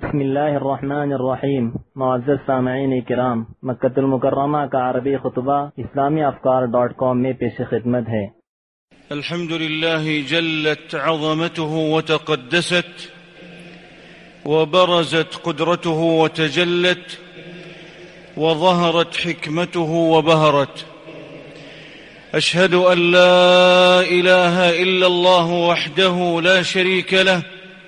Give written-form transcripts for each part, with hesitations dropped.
بسم الله الرحمن الرحیم. معزز سامعین کرام، مکۃ المکرمہ کا عربی خطبہ اسلامیافکار.com میں پیش خدمت ہے۔ الحمد لله جلت عظمته وتقدست وبرزت قدرته وتجلت وظهرت حكمته وبهرت. أشهد أن لا إله إلا الله وحده لا شريك له،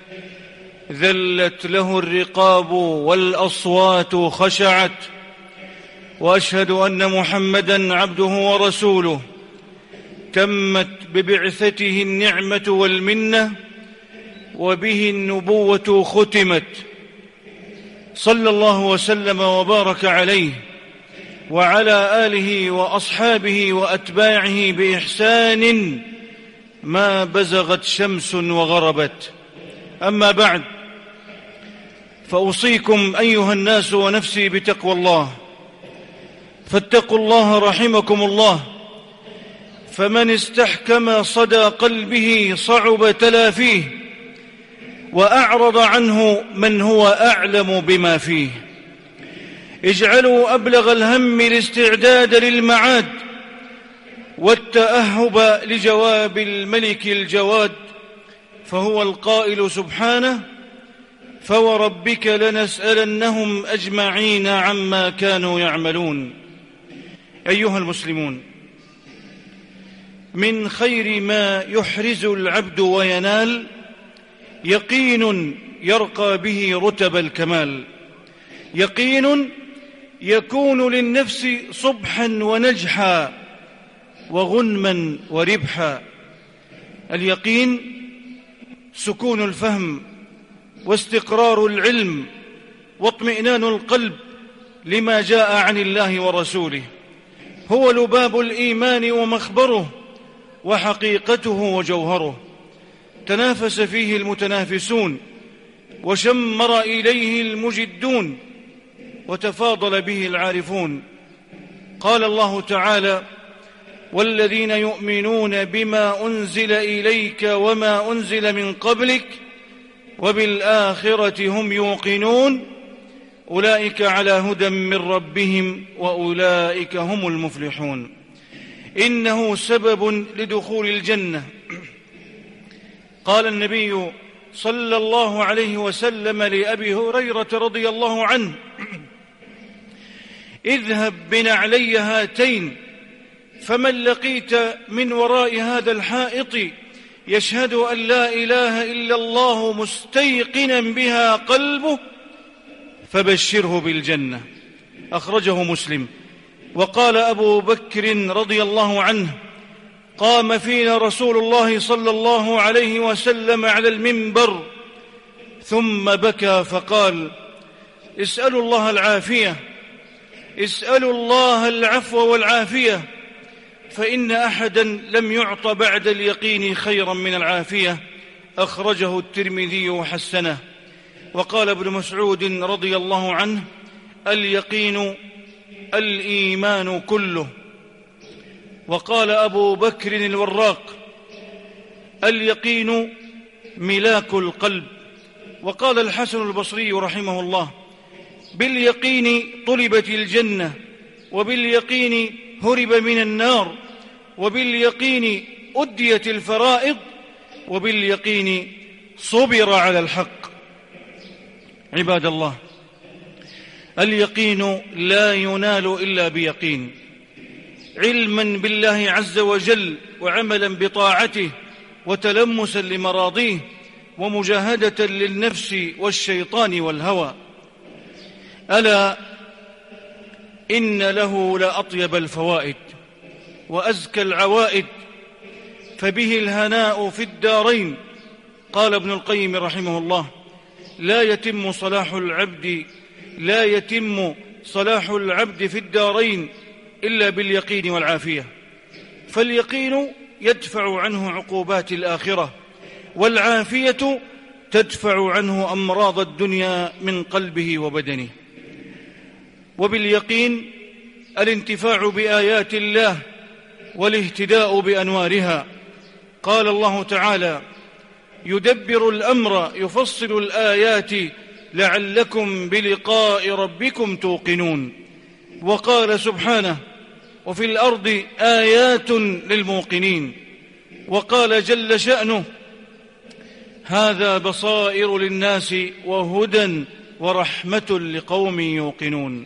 ذلت له الرقاب والأصوات خشعت. وأشهد أن محمدًا عبده ورسوله، تمت ببعثته النعمة والمنة وبه النبوة ختمت. صلى الله وسلم وبارك عليه وعلى آله وأصحابه وأتباعه بإحسان ما بزغت شمس وغربت. أما بعد، فأوصيكم أيها الناس ونفسي بتقوى الله، فاتقوا الله رحمكم الله، فمن استحكم صدى قلبه صعب تلافيه، وأعرض عنه من هو أعلم بما فيه. اجعلوا أبلغ الهم الاستعداد للمعاد والتأهب لجواب الملك الجواد، فهو القائل سبحانه: فوربك لنسألنهم أجمعين عما كانوا يعملون. أيها المسلمون، من خير ما يحرز العبد وينال يقين يرقى به رتب الكمال، يقين يكون للنفس صبحا ونجحا وغنما وربحا. اليقين سكون الفهم واستقرار العلم واطمئنان القلب لما جاء عن الله ورسوله، هو لباب الإيمان ومخبره وحقيقته وجوهره. تنافس فيه المتنافسون وشمر إليه المجدون وتفاضل به العارفون. قال الله تعالى: والذين يؤمنون بما أنزل إليك وما أنزل من قبلك وبالآخرة هم يوقنون أولئك على هدى من ربهم وأولئك هم المفلحون. إنه سبب لدخول الجنة. قال النبي صلى الله عليه وسلم لأبي هريرة رضي الله عنه: اذهب بنعلي هاتين، فمن لقيت من وراء هذا الحائط يشهد أن لا إله إلا الله مستيقنا بها قلبه فبشره بالجنة. أخرجه مسلم. وقال أبو بكر رضي الله عنه: قام فينا رسول الله صلى الله عليه وسلم على المنبر ثم بكى فقال: اسألوا الله العافية، اسألوا الله العفو والعافية، فإن أحدا لم يعط بعد اليقين خيرا من العافية. أخرجه الترمذي وحسنه. وقال ابن مسعود رضي الله عنه: اليقين الإيمان كله. وقال أبو بكر الوراق: اليقين ملاك القلب. وقال الحسن البصري رحمه الله: باليقين طلبت الجنة، وباليقين هرب من النار، وباليقين أديت الفرائض، وباليقين صبر على الحق. عباد الله، اليقين لا ينال إلا بيقين، علما بالله عز وجل وعملا بطاعته وتلمسا لمراضيه ومجاهدة للنفس والشيطان والهوى. ألا إن له لأطيب الفوائد وأزكى العوائد، فبه الهناء في الدارين. قال ابن القيم رحمه الله: لا يتم صلاح العبد في الدارين إلا باليقين والعافية. فاليقين يدفع عنه عقوبات الآخرة، والعافية تدفع عنه أمراض الدنيا من قلبه وبدنه. وباليقين الانتفاع بآيات الله والاهتداء بأنوارها. قال الله تعالى: يدبر الأمر يفصل الآيات لعلكم بلقاء ربكم توقنون. وقال سبحانه: وفي الأرض آيات للموقنين. وقال جل شأنه: هذا بصائر للناس وهدى ورحمة لقوم يوقنون.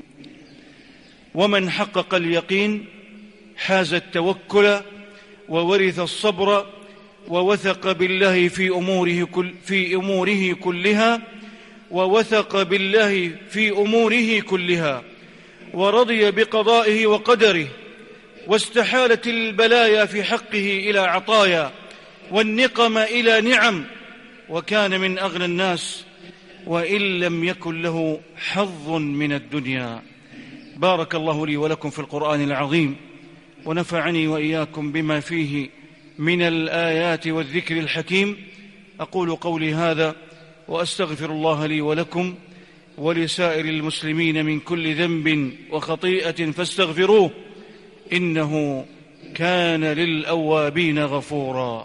ومن حقق اليقين حاز التوكل وورث الصبر ووثق بالله في أموره كلها ووثق بالله في أموره كلها ورضي بقضائه وقدره، واستحالت البلايا في حقه إلى عطايا والنقم إلى نعم، وكان من أغنى الناس وإن لم يكن له حظ من الدنيا. بارك الله لي ولكم في القرآن العظيم، ونفعني وإياكم بما فيه من الآيات والذكر الحكيم. أقول قولي هذا وأستغفر الله لي ولكم ولسائر المسلمين من كل ذنب وخطيئة فاستغفروه، إنه كان للأوابين غفورا.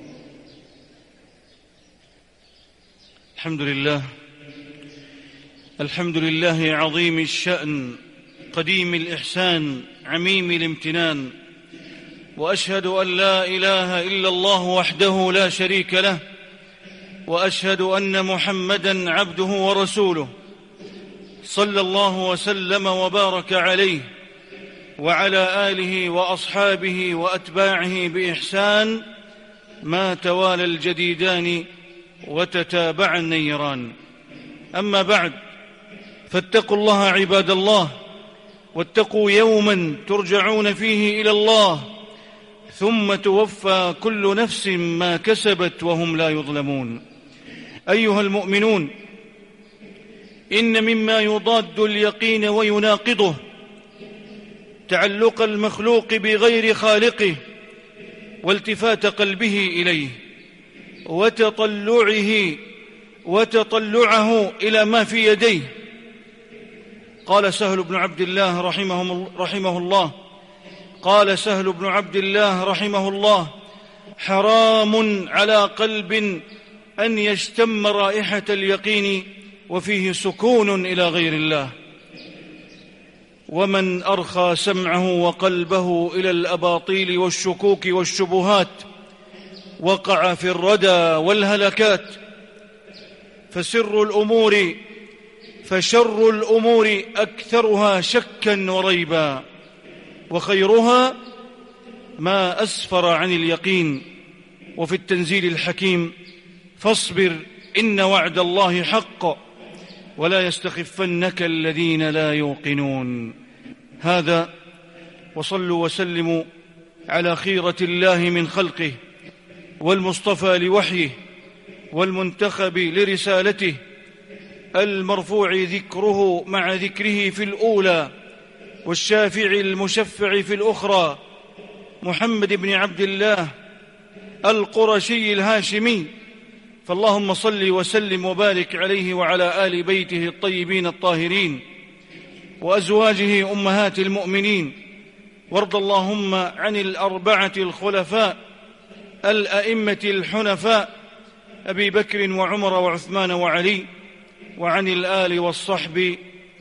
الحمد لله عظيم الشأن قديم الإحسان عميم الامتنان، وأشهد أن لا إله إلا الله وحده لا شريك له، وأشهد أن محمدًا عبده ورسوله، صلى الله وسلم وبارك عليه وعلى آله وأصحابه وأتباعه بإحسان ما توالى الجديدان وتتابع النيران. أما بعد، فاتقوا الله عباد الله، واتقوا يوما ترجعون فيه إلى الله، ثم توفى كل نفس ما كسبت وهم لا يظلمون. أيها المؤمنون، إن مما يضاد اليقين ويناقضه تعلق المخلوق بغير خالقه، والتفات قلبه إليه، وتطلعه إلى ما في يديه. قال سهل بن عبد الله رحمه الله: حرام على قلب أن يشتم رائحة اليقين وفيه سكون إلى غير الله. ومن أرخى سمعه وقلبه إلى الأباطيل والشكوك والشبهات وقع في الردى والهلكات. فشر الأمور أكثرها شكا وريبا، وخيرها ما أسفر عن اليقين. وفي التنزيل الحكيم: فاصبر إن وعد الله حق ولا يستخفنك الذين لا يوقنون. هذا، وصلوا وسلموا على خيرة الله من خلقه، والمصطفى لوحيه، والمنتخب لرسالته، المرفوع ذكره مع ذكره في الأولى، والشافع المشفع في الأخرى، محمد بن عبد الله القرشي الهاشمي. فاللهم صل وسلم وبارك عليه وعلى آل بيته الطيبين الطاهرين وأزواجه أمهات المؤمنين. وارض اللهم عن الأربعة الخلفاء الأئمة الحنفاء أبي بكر وعمر وعثمان وعلي، وعن الآل والصحب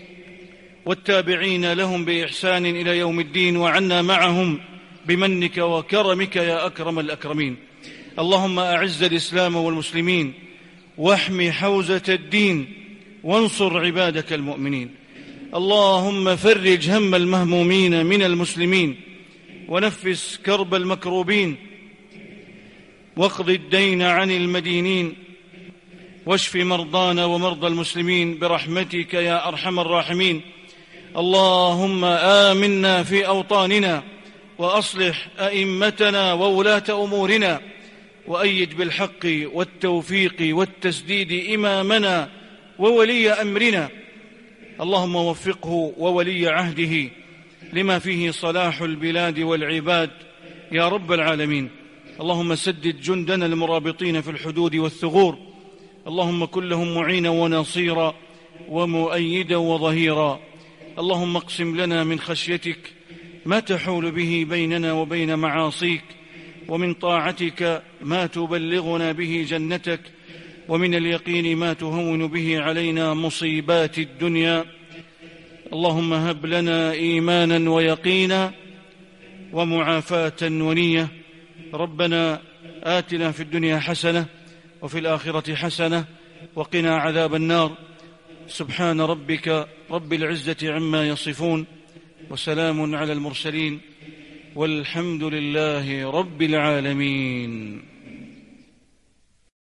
والتابعين لهم بإحسان إلى يوم الدين، وعنا معهم بمنك وكرمك يا أكرم الأكرمين. اللهم أعز الإسلام والمسلمين، واحم حوزة الدين، وانصر عبادك المؤمنين. اللهم فرج هم المهمومين من المسلمين، ونفس كرب المكروبين، واقض الدين عن المدينين، واشف مرضانا ومرضى المسلمين برحمتك يا أرحم الراحمين. اللهم آمنا في أوطاننا، وأصلح أئمتنا وولاة أمورنا، وأيد بالحق والتوفيق والتسديد إمامنا وولي أمرنا. اللهم وفقه وولي عهده لما فيه صلاح البلاد والعباد يا رب العالمين. اللهم سدد جندنا المرابطين في الحدود والثغور، اللهم كن لهم معينا ونصيرا ومؤيدا وظهيرا. اللهم اقسم لنا من خشيتك ما تحول به بيننا وبين معاصيك، ومن طاعتك ما تبلغنا به جنتك، ومن اليقين ما تهون به علينا مصيبات الدنيا. اللهم هب لنا إيمانا ويقينا ومعافاة ونية. ربنا آتنا في الدنيا حسنة وفي الآخرة حسنة وقنا عذاب النار. سبحان ربك رب العزة عما يصفون، وسلام على المرسلين، والحمد لله رب العالمين.